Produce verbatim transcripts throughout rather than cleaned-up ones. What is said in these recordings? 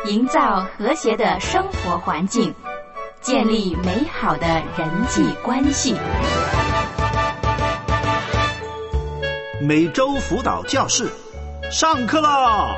营造和谐的生活环境，建立美好的人际关系。 每周辅导教室上课啦！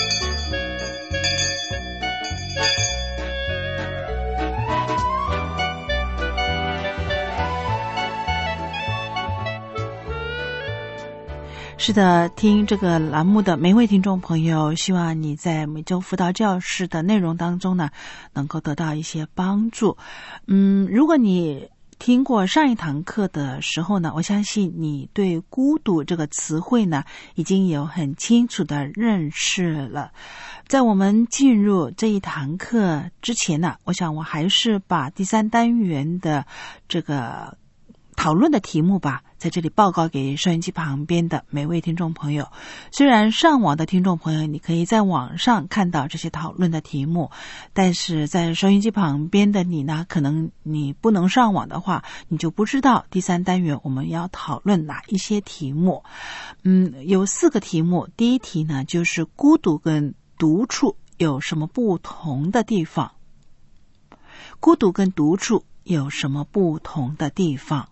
是的，听这个栏目的每位听众朋友，希望你在每周辅导教室的内容当中呢，能够得到一些帮助。嗯，如果你听过上一堂课的时候呢，我相信你对孤独这个词汇呢，已经有很清楚的认识了。在我们进入这一堂课之前呢，我想我还是把第三单元的这个讨论的题目吧，在这里报告给收音机旁边的每位听众朋友。虽然上网的听众朋友，你可以在网上看到这些讨论的题目，但是在收音机旁边的你呢，可能你不能上网的话，你就不知道第三单元我们要讨论哪一些题目。嗯，有四个题目。第一题呢，就是孤独跟独处有什么不同的地方？孤独跟独处有什么不同的地方？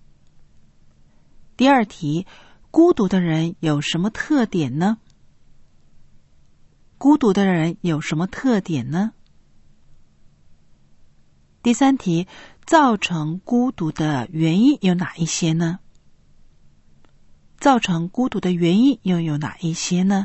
第二题，孤独的人有什么特点呢？孤独的人有什么特点呢？第三题，造成孤独的原因有哪一些呢？造成孤独的原因又有哪一些呢？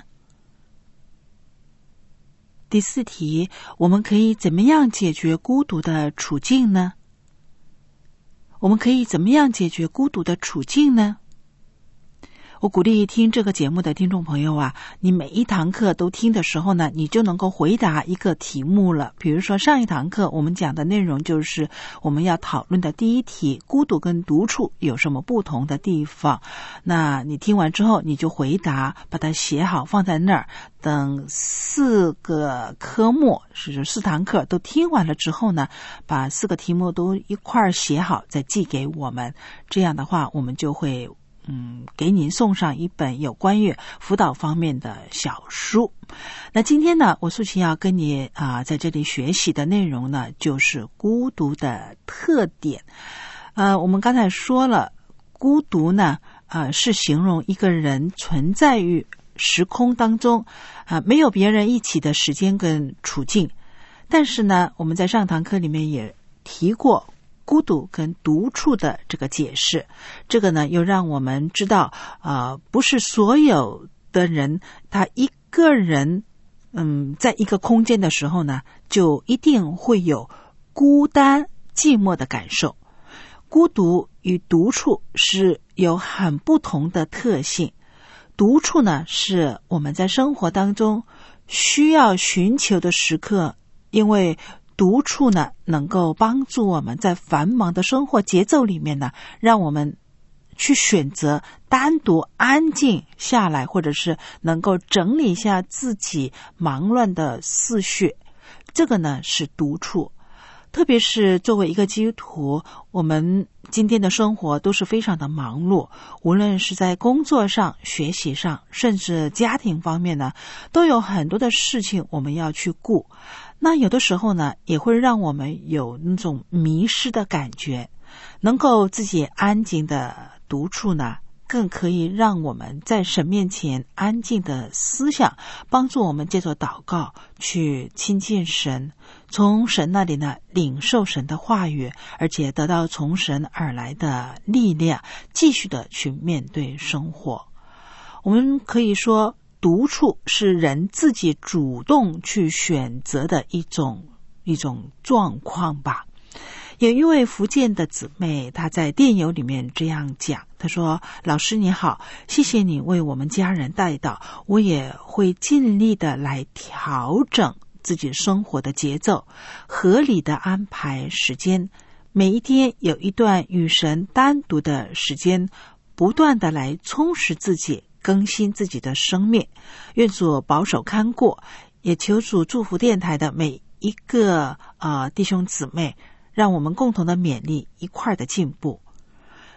第四题，我们可以怎么样解决孤独的处境呢？我们可以怎么样解决孤独的处境呢？我鼓励听这个节目的听众朋友啊，你每一堂课都听的时候呢，你就能够回答一个题目了。比如说上一堂课我们讲的内容就是我们要讨论的第一题，孤独跟独处有什么不同的地方。那你听完之后你就回答，把它写好放在那儿，等四个科目是四堂课都听完了之后呢，把四个题目都一块儿写好再寄给我们。这样的话我们就会嗯，给您送上一本有关于辅导方面的小书。那今天呢，我素琴要跟你啊、呃、在这里学习的内容呢，就是孤独的特点。呃，我们刚才说了，孤独呢，呃，是形容一个人存在于时空当中啊、呃，没有别人一起的时间跟处境。但是呢，我们在上堂课里面也提过孤独跟独处的这个解释，这个呢又让我们知道呃，不是所有的人他一个人嗯，在一个空间的时候呢，就一定会有孤单寂寞的感受。孤独与独处是有很不同的特性。独处呢，是我们在生活当中需要寻求的时刻，因为独处呢，能够帮助我们在繁忙的生活节奏里面呢，让我们去选择单独安静下来，或者是能够整理一下自己忙乱的思绪。这个呢是独处。特别是作为一个基督徒，我们今天的生活都是非常的忙碌，无论是在工作上、学习上，甚至家庭方面呢，都有很多的事情我们要去顾。那有的时候呢，也会让我们有那种迷失的感觉。能够自己安静的独处呢，更可以让我们在神面前安静的思想，帮助我们借着祷告去亲近神，从神那里呢领受神的话语，而且得到从神而来的力量，继续的去面对生活。我们可以说，独处是人自己主动去选择的一种一种状况吧。有一位福建的姊妹，她在电邮里面这样讲，她说：老师你好，谢谢你为我们家人带祷，我也会尽力的来调整自己生活的节奏，合理的安排时间，每一天有一段与神单独的时间，不断的来充实自己，更新自己的生命。愿主保守看顾，也求主祝福电台的每一个呃弟兄姊妹，让我们共同的勉励，一块的进步。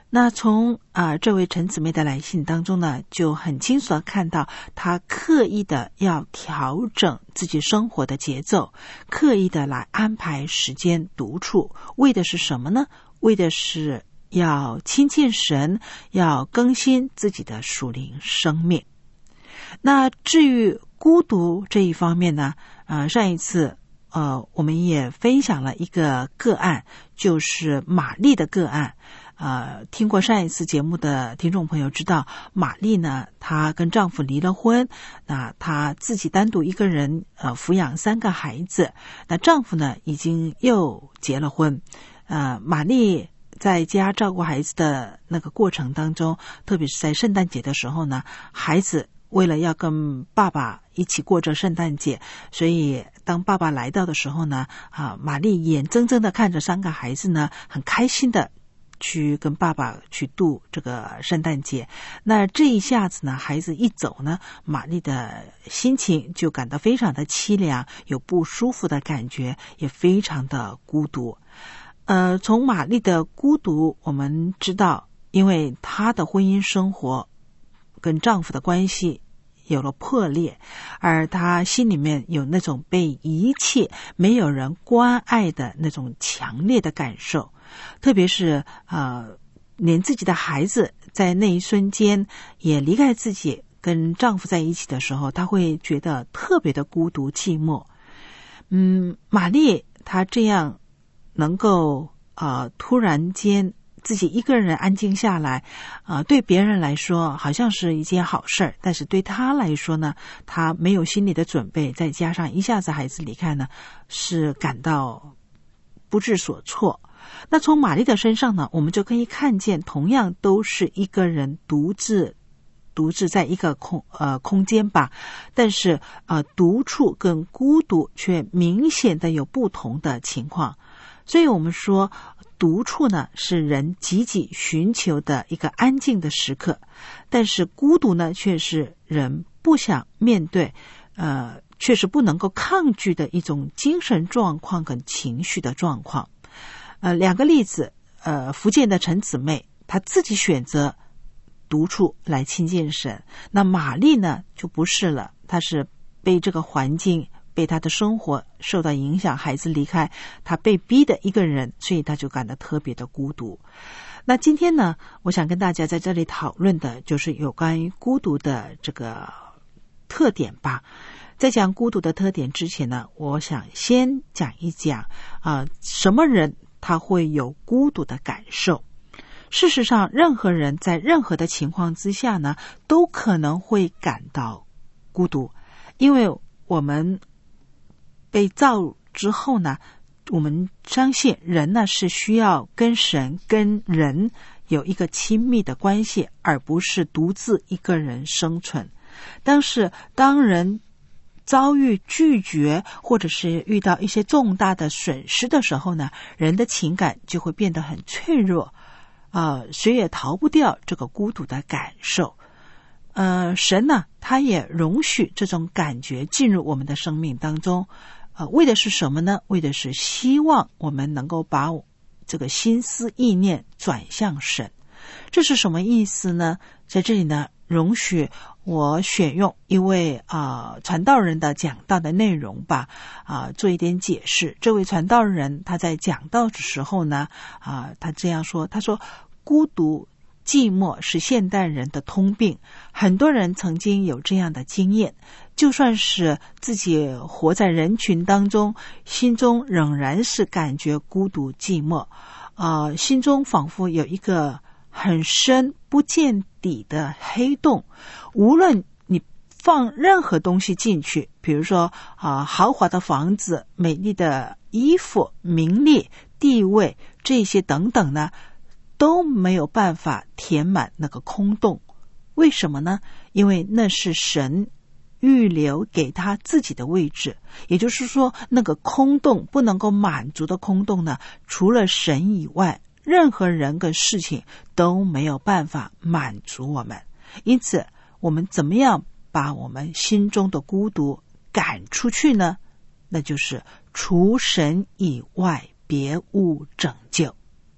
那从啊、呃、这位陈姊妹的来信当中呢，就很清楚的看到她刻意的要调整自己生活的节奏，刻意的来安排时间独处，为的是什么呢？为的是要亲近神，要更新自己的属灵生命。那至于孤独这一方面呢，呃，上一次呃我们也分享了一个个案，就是玛丽的个案。呃，听过上一次节目的听众朋友知道，玛丽呢，她跟丈夫离了婚，那她自己单独一个人呃抚养三个孩子，那丈夫呢已经又结了婚。呃，玛丽在家照顾孩子的那个过程当中，特别是在圣诞节的时候呢，孩子为了要跟爸爸一起过着圣诞节，所以当爸爸来到的时候呢，啊，玛丽眼睁睁的看着三个孩子呢，很开心的去跟爸爸去度这个圣诞节。那这一下子呢，孩子一走呢，玛丽的心情就感到非常的凄凉，有不舒服的感觉，也非常的孤独。呃，从玛丽的孤独我们知道，因为她的婚姻生活跟丈夫的关系有了破裂，而她心里面有那种被遗弃、没有人关爱的那种强烈的感受。特别是呃，连自己的孩子在那一瞬间也离开自己，跟丈夫在一起的时候，她会觉得特别的孤独寂寞。嗯，玛丽她这样能够呃突然间自己一个人安静下来，呃，对别人来说好像是一件好事儿，但是对她来说呢，她没有心理的准备，再加上一下子孩子离开呢，是感到不知所措。那从玛丽的身上呢，我们就可以看见，同样都是一个人独自独自在一个空呃空间吧，但是呃独处跟孤独却明显的有不同的情况。所以我们说，独处呢是人积极寻求的一个安静的时刻，但是孤独呢却是人不想面对，呃，却是不能够抗拒的一种精神状况跟情绪的状况。呃，两个例子，呃，福建的陈姊妹，她自己选择独处来亲近神。那玛丽呢，就不是了，她是被这个环境、被她的生活受到影响，孩子离开，她被逼的一个人，所以她就感到特别的孤独。那今天呢，我想跟大家在这里讨论的就是有关于孤独的这个特点吧。在讲孤独的特点之前呢，我想先讲一讲啊、呃，什么人他会有孤独的感受。事实上，任何人在任何的情况之下呢，都可能会感到孤独，因为我们被造之后呢，我们相信人呢是需要跟神跟人有一个亲密的关系，而不是独自一个人生存。但是当人遭遇拒绝，或者是遇到一些重大的损失的时候呢，人的情感就会变得很脆弱，呃，谁也逃不掉这个孤独的感受。呃，神呢，他也容许这种感觉进入我们的生命当中，呃，为的是什么呢？为的是希望我们能够把这个心思意念转向神。这是什么意思呢？在这里呢，容许我选用一位啊、呃、传道人的讲道的内容吧，啊、呃、做一点解释。这位传道人他在讲道的时候呢，啊、呃、他这样说，他说孤独寂寞是现代人的通病，很多人曾经有这样的经验，就算是自己活在人群当中，心中仍然是感觉孤独寂寞，呃心中仿佛有一个很深不见底的黑洞，无论你放任何东西进去，比如说啊、呃、豪华的房子、美丽的衣服、名利、地位这些等等呢，都没有办法填满那个空洞。为什么呢？因为那是神预留给他自己的位置，也就是说，那个空洞不能够满足的空洞呢，除了神以外，任何人跟事情都没有办法满足我们。因此，我们怎么样把我们心中的孤独赶出去呢？那就是除神以外别无拯救。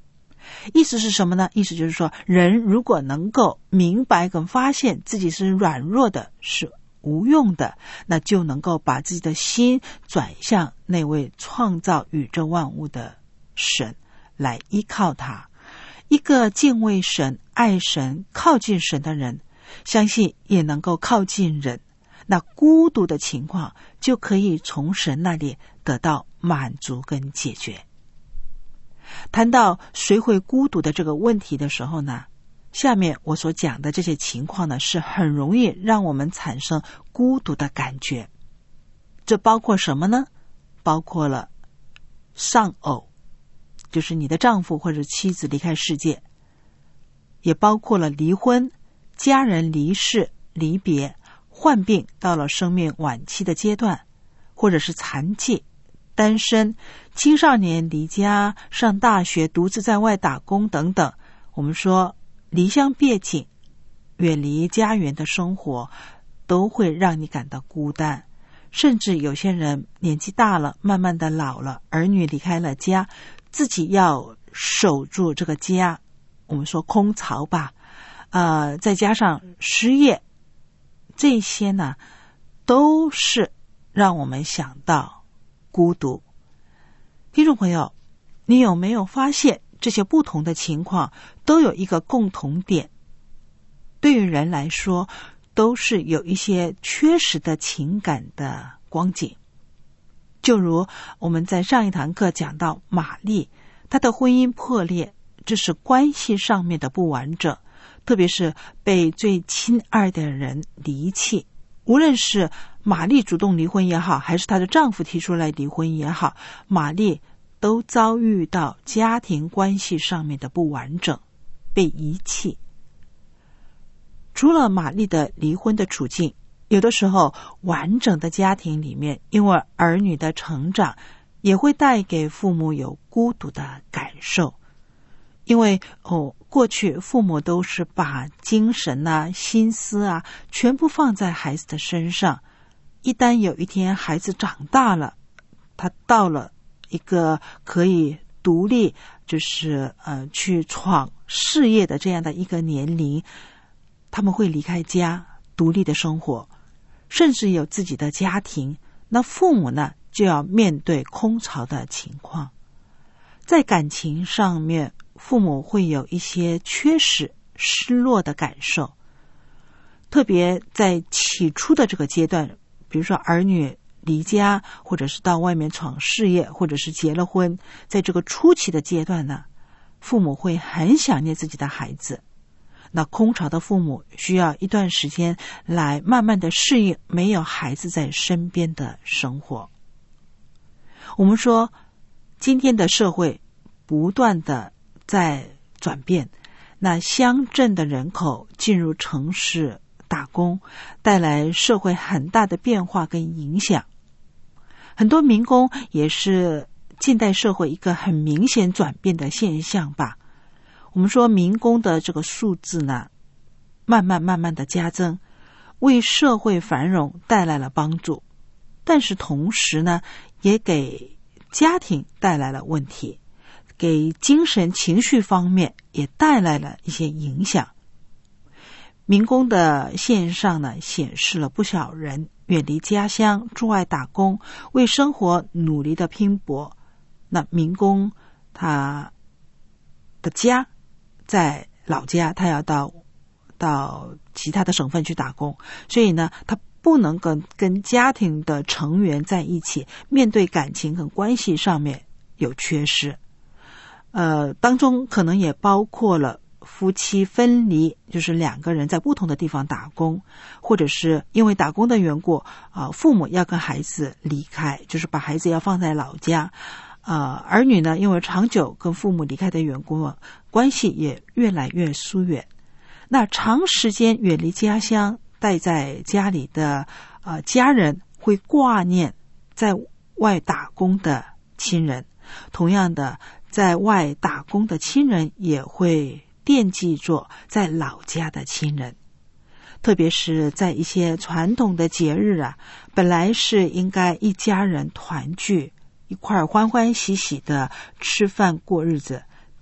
意思是什么呢？意思就是说，人如果能够明白跟发现自己是软弱的，是无用的，那就能够把自己的心转向那位创造宇宙万物的神，来依靠他。一个敬畏神、爱神、靠近神的人，相信也能够靠近人，那孤独的情况就可以从神那里得到满足跟解决。谈到谁会孤独的这个问题的时候呢，下面我所讲的这些情况呢，是很容易让我们产生孤独的感觉。这包括什么呢？包括了丧偶，就是你的丈夫或者妻子离开世界，也包括了离婚、家人离世、离别、患病到了生命晚期的阶段，或者是残疾、单身、青少年离家上大学、独自在外打工等等。我们说离乡别井、远离家园的生活都会让你感到孤单，甚至有些人年纪大了，慢慢的老了，儿女离开了家，自己要守住这个家，我们说空巢吧，呃，再加上失业，这些呢都是让我们想到孤独。听众朋友，你有没有发现这些不同的情况都有一个共同点？对于人来说，都是有一些缺失的情感的光景。就如我们在上一堂课讲到玛丽，她的婚姻破裂，这是关系上面的不完整，特别是被最亲爱的人离弃。无论是玛丽主动离婚也好，还是她的丈夫提出来离婚也好，玛丽都遭遇到家庭关系上面的不完整，被遗弃。除了玛丽的离婚的处境，有的时候完整的家庭里面，因为儿女的成长也会带给父母有孤独的感受。因为哦，过去父母都是把精神啊、心思啊全部放在孩子的身上，一旦有一天孩子长大了，他到了一个可以独立，就是呃去闯事业的这样的一个年龄，他们会离开家，独立的生活，甚至有自己的家庭。那父母呢，就要面对空巢的情况。在感情上面，父母会有一些缺失、失落的感受，特别在起初的这个阶段，比如说儿女离家，或者是到外面闯事业，或者是结了婚，在这个初期的阶段呢，父母会很想念自己的孩子。那空巢的父母需要一段时间来慢慢的适应没有孩子在身边的生活。我们说今天的社会不断的在转变，那乡镇的人口进入城市打工，带来社会很大的变化跟影响。很多民工也是近代社会一个很明显转变的现象吧。我们说民工的这个数字呢，慢慢慢慢的加增，为社会繁荣带来了帮助，但是同时呢，也给家庭带来了问题，给精神情绪方面也带来了一些影响。民工的线上呢，显示了不少人远离家乡，驻外打工，为生活努力的拼搏。那民工他的家在老家，他要到到其他的省份去打工，所以呢，他不能跟跟家庭的成员在一起，面对感情和关系上面有缺失。呃，当中可能也包括了夫妻分离，就是两个人在不同的地方打工，或者是因为打工的缘故，啊、呃，父母要跟孩子离开，就是把孩子要放在老家。呃，儿女呢，因为长久跟父母离开的缘故，关系也越来越疏远。那长时间远离家乡，待在家里的呃家人会挂念在外打工的亲人，同样的，在外打工的亲人也会惦记着在老家的亲人。特别是在一些传统的节日啊，本来是应该一家人团聚，一块欢欢喜喜的吃饭过日子，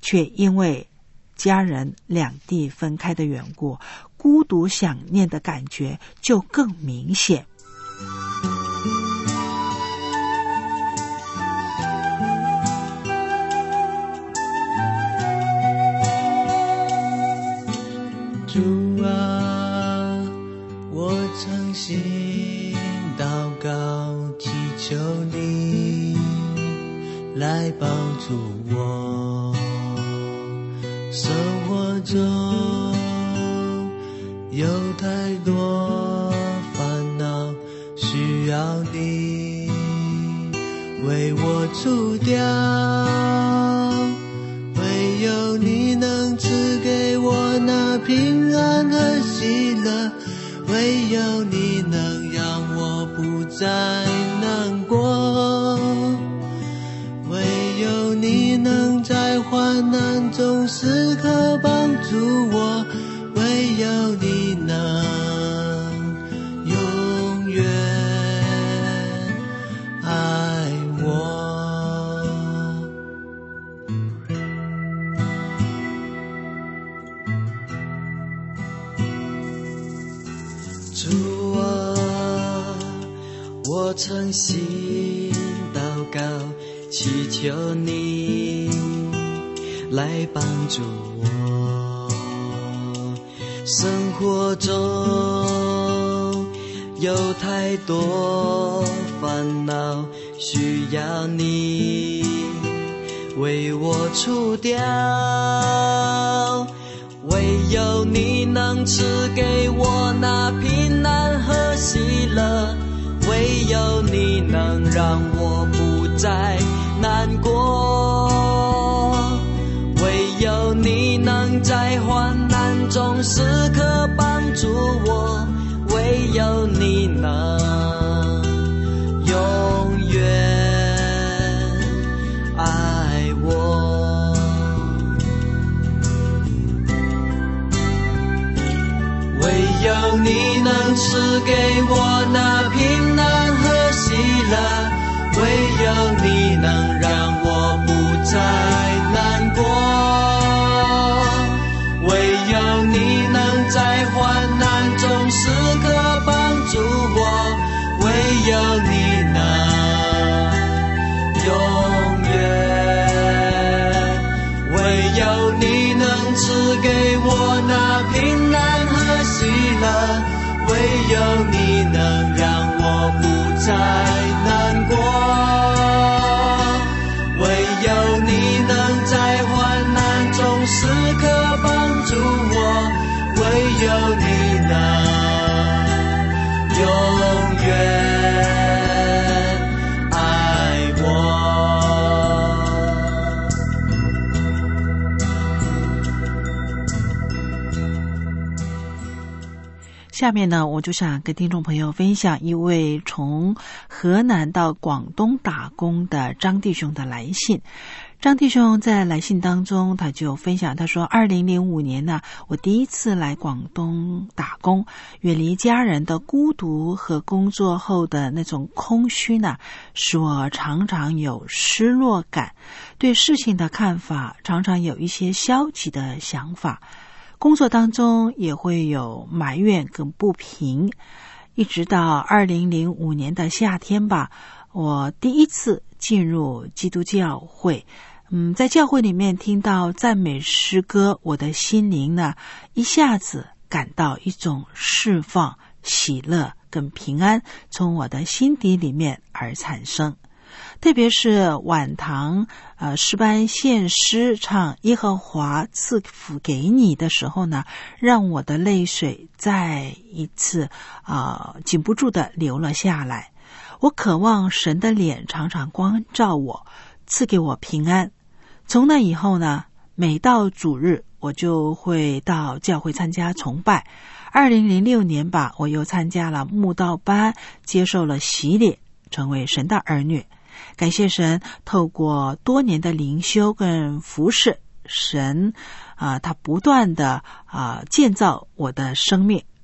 却因为家人两地分开的缘故，孤独想念的感觉就更明显。 主啊，我诚心祷告，祈求你来帮助我。生活中有太多烦恼，需要你为我除掉，唯有你能赐给我那平安和喜乐，唯有你能让我不再难过，唯有你能在患难中时刻帮助我，唯有你能永远爱我。主啊，我诚心祷告，祈求你来帮助我。生活中有太多烦恼，需要你为我除掉，唯有你能赐给我那平安和喜乐，唯有你能让我不再难过，唯有你能在患难中时刻帮助我，唯有你能永远爱我，唯有你能赐给我那平安和喜乐，唯有你能让我不再难过，唯有你能在患难中时刻帮助我，唯有你能永远，唯有你能赐给我那平安和喜乐，唯有你能让我不再难过，唯有你能在患难中时刻帮助我，唯有你能永远爱我。 下面呢，我就想跟听众朋友分享一位从河南到广东打工的张弟兄的来信。张弟兄在来信当中，他就分享，他说二零零五年呢，我第一次来广东打工，远离家人的孤独和工作后的那种空虚呢，使我常常有失落感，对事情的看法常常有一些消极的想法，工作当中也会有埋怨跟不平，一直到二零零五年的夏天吧，我第一次进入基督教会，嗯，在教会里面听到赞美诗歌，我的心灵呢，一下子感到一种释放、喜乐跟平安从我的心底里面而产生。特别是晚堂呃诗班献诗唱耶和华赐福给你的时候呢，让我的泪水再一次啊、呃、禁不住的流了下来。我渴望神的脸常常光照我，赐给我平安。从那以后呢，每到主日我就会到教会参加崇拜。二零零六年吧，我又参加了慕道班，接受了洗礼，成为神的儿女。感谢神，透过多年的灵修跟服侍，神啊、呃，他不断的啊、呃、建造我的生命，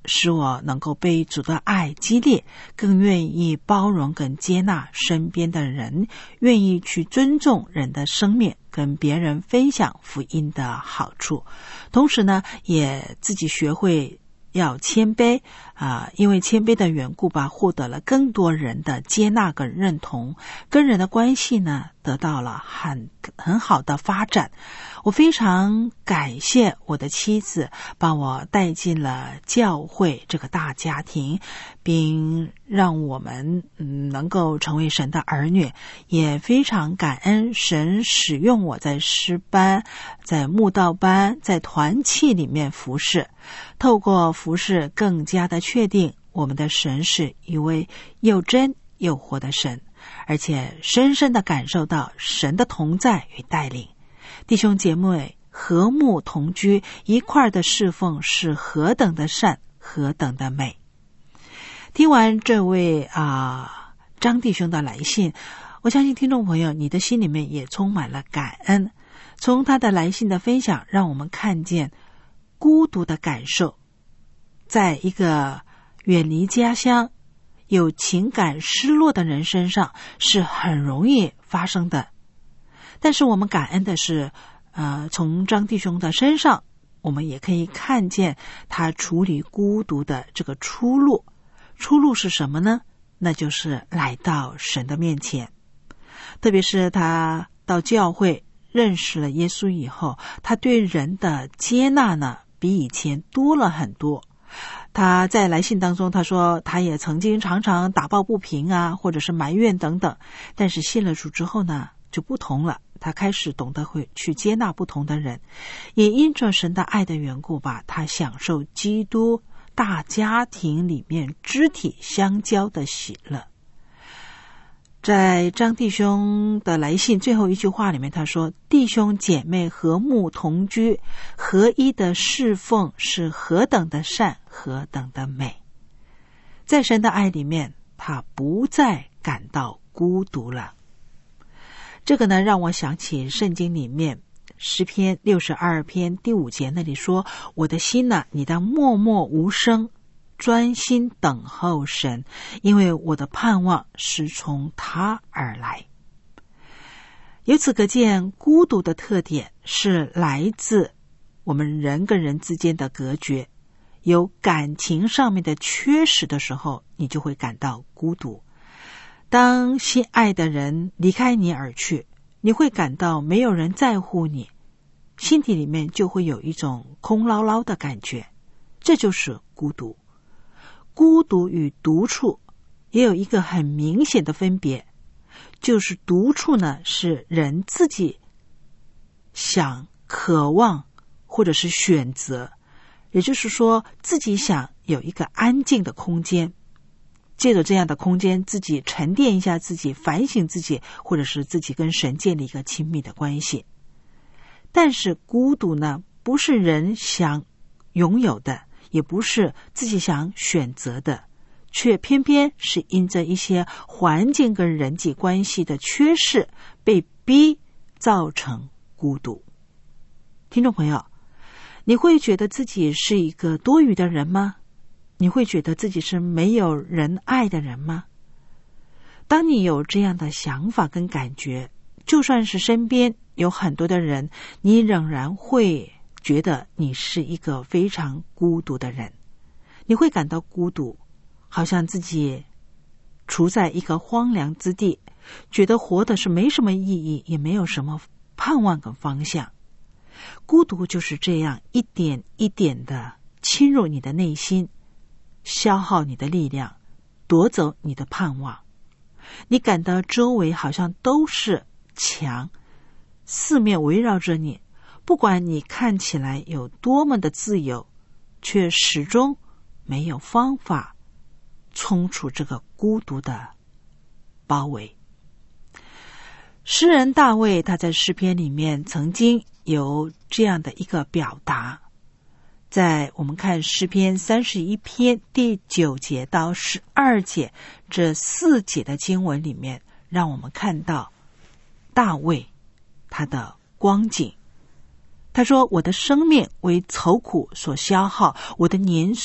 使我能够被主的爱激励，更愿意包容跟接纳身边的人，愿意去尊重人的生命，跟别人分享福音的好处。同时呢，也自己学会要谦卑啊、呃，因为谦卑的缘故吧，获得了更多人的接纳跟认同，跟人的关系呢得到了很很好的发展。我非常感谢我的妻子把我带进了教会这个大家庭，并让我们嗯能够成为神的儿女，也非常感恩神使用我在诗班、在慕道班、在团契里面服侍，透过服侍更加的确定我们的神是一位又真又活的神，而且深深的感受到神的同在与带领。弟兄姐妹和睦同居，一块的侍奉是何等的善，何等的美。听完这位啊张弟兄的来信，我相信听众朋友你的心里面也充满了感恩。从他的来信的分享，让我们看见孤独的感受在一个远离家乡有情感失落的人身上是很容易发生的。但是我们感恩的是呃，从张弟兄的身上我们也可以看见他处理孤独的这个出路。出路是什么呢？那就是来到神的面前。特别是他到教会认识了耶稣以后，他对人的接纳呢比以前多了很多。他在来信当中他说他也曾经常常打抱不平啊，或者是埋怨等等，但是信了主之后呢就不同了，他开始懂得会去接纳不同的人，也因着神的爱的缘故吧，他享受基督大家庭里面肢体相交的喜乐。在张弟兄的来信最后一句话里面他说，弟兄姐妹和睦同居，合一的侍奉是何等的善，何等的美。在神的爱里面，他不再感到孤独了。这个呢让我想起圣经里面诗篇六十二篇第五节那里说，我的心呢，你当默默无声，专心等候神，因为我的盼望是从他而来。由此可见，孤独的特点是来自我们人跟人之间的隔绝，有感情上面的缺失的时候，你就会感到孤独。当心爱的人离开你而去，你会感到没有人在乎你，心底里面就会有一种空落落的感觉，这就是孤独。孤独与独处也有一个很明显的分别，就是独处呢是人自己想、渴望或者是选择，也就是说自己想有一个安静的空间，借着这样的空间自己沉淀一下自己，反省自己，或者是自己跟神建立一个亲密的关系。但是孤独呢不是人想拥有的，也不是自己想选择的，却偏偏是因着一些环境跟人际关系的缺失被逼造成孤独。听众朋友，你会觉得自己是一个多余的人吗？你会觉得自己是没有人爱的人吗？当你有这样的想法跟感觉，就算是身边有很多的人，你仍然会觉得你是一个非常孤独的人。你会感到孤独，好像自己处在一个荒凉之地，觉得活的是没什么意义，也没有什么盼望跟方向。孤独就是这样一点一点的侵入你的内心，消耗你的力量，夺走你的盼望。你感到周围好像都是墙，四面围绕着你，不管你看起来有多么的自由，却始终没有方法冲出这个孤独的包围。诗人大卫他在诗篇里面曾经有这样的一个表达，在我们看诗篇三十一篇第九节到十二节这四节的经文里面，让我们看到大卫他的光景。他说，我的生命为愁苦所消耗，我的年岁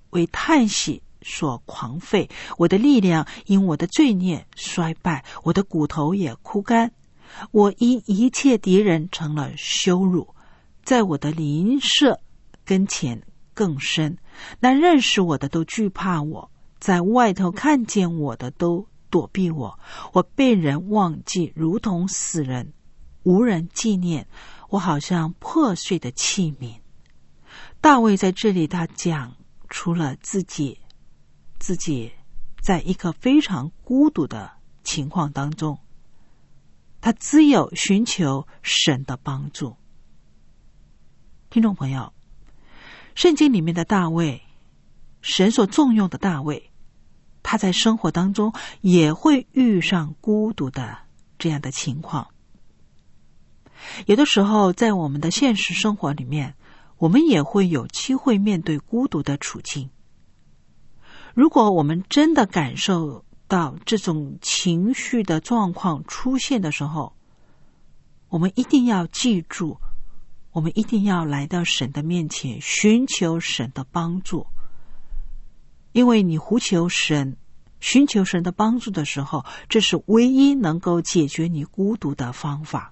为叹息所狂废，我的力量因我的罪孽衰败，我的骨头也枯干。我因一切敌人成了羞辱，在我的邻舍跟前更深。那认识我的都惧怕我，在外头看见我的都躲避我。我被人忘记，如同死人，无人纪念，我好像破碎的器皿。大卫在这里他讲出了自己自己在一个非常孤独的情况当中，他只有寻求神的帮助。听众朋友，圣经里面的大卫，神所重用的大卫，他在生活当中也会遇上孤独的这样的情况。有的时候在我们的现实生活里面，我们也会有机会面对孤独的处境。如果我们真的感受到这种情绪的状况出现的时候，我们一定要记住，我们一定要来到神的面前，寻求神的帮助。因为你呼求神，寻求神的帮助的时候，这是唯一能够解决你孤独的方法。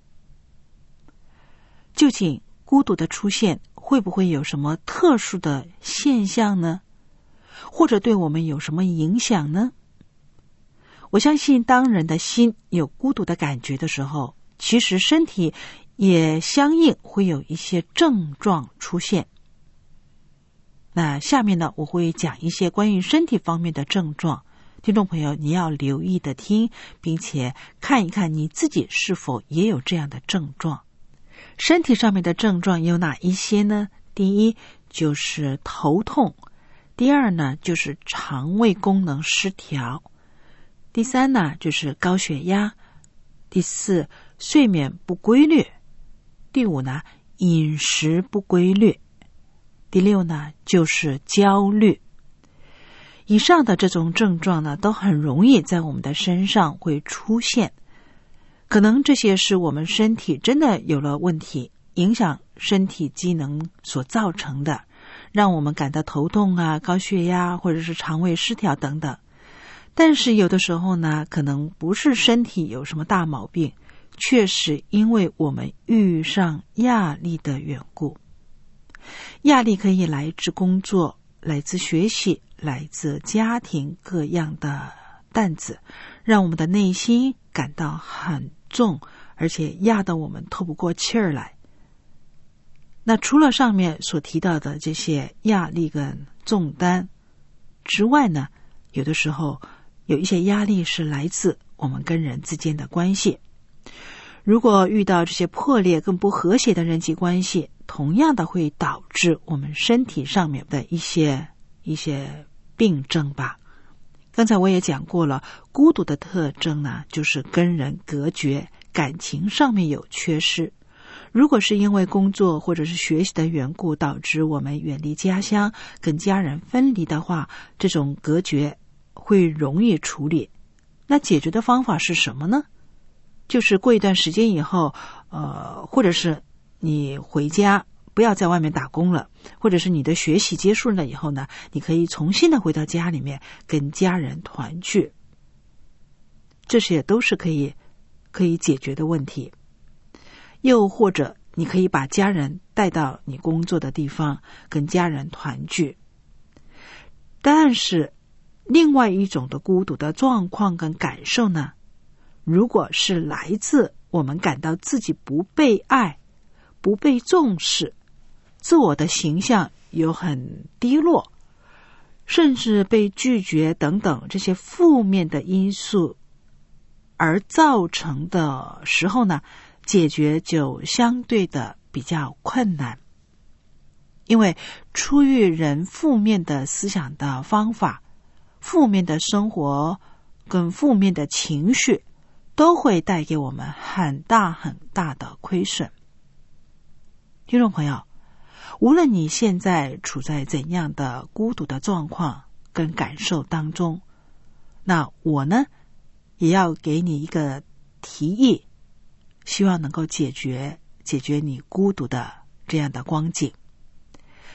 究竟孤独的出现会不会有什么特殊的现象呢？或者对我们有什么影响呢？我相信当人的心有孤独的感觉的时候，其实身体也相应会有一些症状出现。那下面呢，我会讲一些关于身体方面的症状，听众朋友你要留意的听，并且看一看你自己是否也有这样的症状。身体上面的症状有哪一些呢？第一就是头痛，第二呢就是肠胃功能失调，第三呢就是高血压，第四睡眠不规律，第五呢饮食不规律，第六呢就是焦虑。以上的这种症状呢都很容易在我们的身上会出现，可能这些是我们身体真的有了问题，影响身体机能所造成的，让我们感到头痛啊、高血压或者是肠胃失调等等。但是有的时候呢，可能不是身体有什么大毛病，确实因为我们遇上压力的缘故。压力可以来自工作，来自学习，来自家庭，各样的担子，让我们的内心感到很重，而且压得我们透不过气儿来。那除了上面所提到的这些压力跟重担之外呢，有的时候有一些压力是来自我们跟人之间的关系。如果遇到这些破裂跟不和谐的人际关系，同样的会导致我们身体上面的一些一些病症吧。刚才我也讲过了，孤独的特征呢，就是跟人隔绝，感情上面有缺失。如果是因为工作或者是学习的缘故导致我们远离家乡，跟家人分离的话，这种隔绝会容易处理。那解决的方法是什么呢？就是过一段时间以后，呃，或者是你回家，不要在外面打工了，或者是你的学习结束了以后呢，你可以重新的回到家里面跟家人团聚。这些都是可以可以解决的问题。又或者你可以把家人带到你工作的地方跟家人团聚。但是另外一种的孤独的状况跟感受呢，如果是来自我们感到自己不被爱、不被重视，自我的形象有很低落，甚至被拒绝等等这些负面的因素而造成的时候呢，解决就相对的比较困难。因为出于人负面的思想的方法，负面的生活跟负面的情绪都会带给我们很大很大的亏损。听众朋友，无论你现在处在怎样的孤独的状况跟感受当中，那我呢也要给你一个提议，希望能够解决解决你孤独的这样的光景。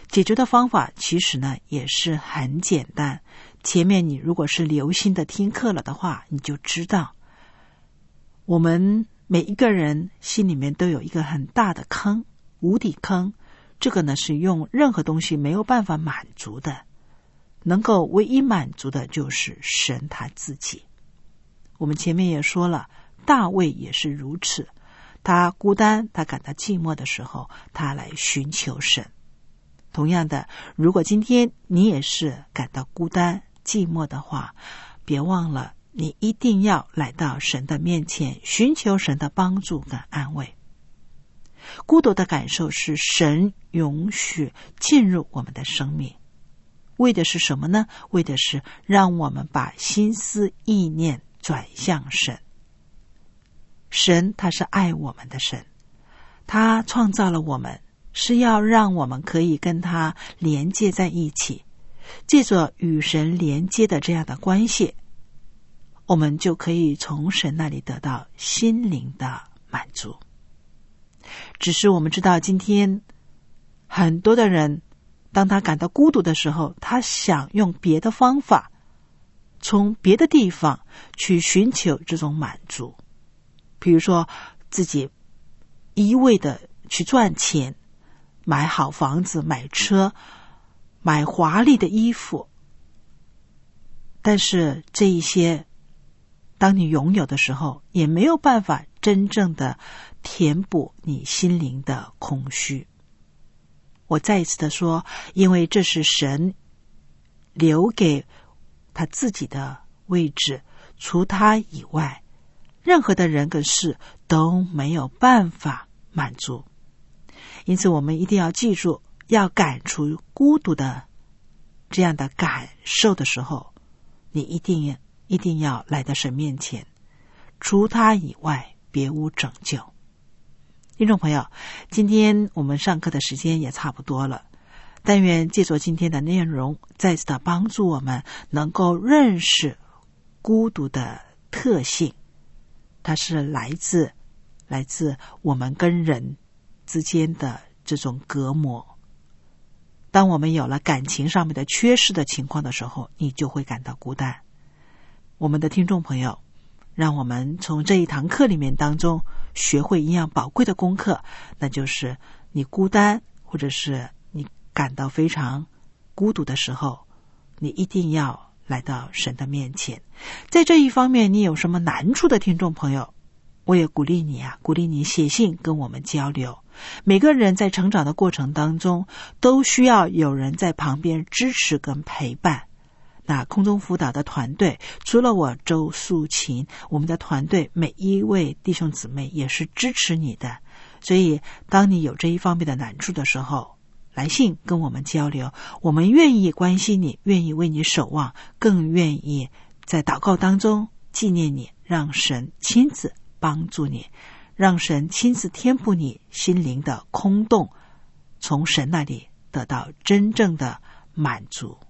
解决的方法其实呢也是很简单。前面你如果是留心的听课了的话，你就知道我们每一个人心里面都有一个很大的坑，无底坑。这个呢是用任何东西没有办法满足的，能够唯一满足的就是神他自己。我们前面也说了，大卫也是如此，他孤单，他感到寂寞的时候，他来寻求神。同样的，如果今天你也是感到孤单寂寞的话，别忘了你一定要来到神的面前，寻求神的帮助跟安慰。孤独的感受是神允许进入我们的生命，为的是什么呢？为的是让我们把心思意念转向神。神他是爱我们的神，他创造了我们，是要让我们可以跟他连接在一起。借着与神连接的这样的关系，我们就可以从神那里得到心灵的满足。只是我们知道，今天很多的人当他感到孤独的时候，他想用别的方法，从别的地方去寻求这种满足。比如说自己一味的去赚钱，买好房子，买车，买华丽的衣服。但是这一些当你拥有的时候，也没有办法真正的填补你心灵的空虚。我再一次的说，因为这是神留给他自己的位置，除他以外，任何的人跟事都没有办法满足。因此我们一定要记住，要赶除孤独的这样的感受的时候，你一定一定要来到神面前，除他以外别无拯救。听众朋友，今天我们上课的时间也差不多了，但愿借着今天的内容，再次的帮助我们能够认识孤独的特性，它是来自来自我们跟人之间的这种隔膜。当我们有了感情上面的缺失的情况的时候，你就会感到孤单。我们的听众朋友，让我们从这一堂课里面当中学会一样宝贵的功课，那就是你孤单或者是你感到非常孤独的时候，你一定要来到神的面前。在这一方面你有什么难处的听众朋友，我也鼓励你啊，鼓励你写信跟我们交流。每个人在成长的过程当中都需要有人在旁边支持跟陪伴。那空中辅导的团队，除了我周素琴，我们的团队每一位弟兄姊妹也是支持你的。所以当你有这一方面的难处的时候，来信跟我们交流，我们愿意关心你，愿意为你守望，更愿意在祷告当中纪念你，让神亲自帮助你，让神亲自填补你心灵的空洞，从神那里得到真正的满足。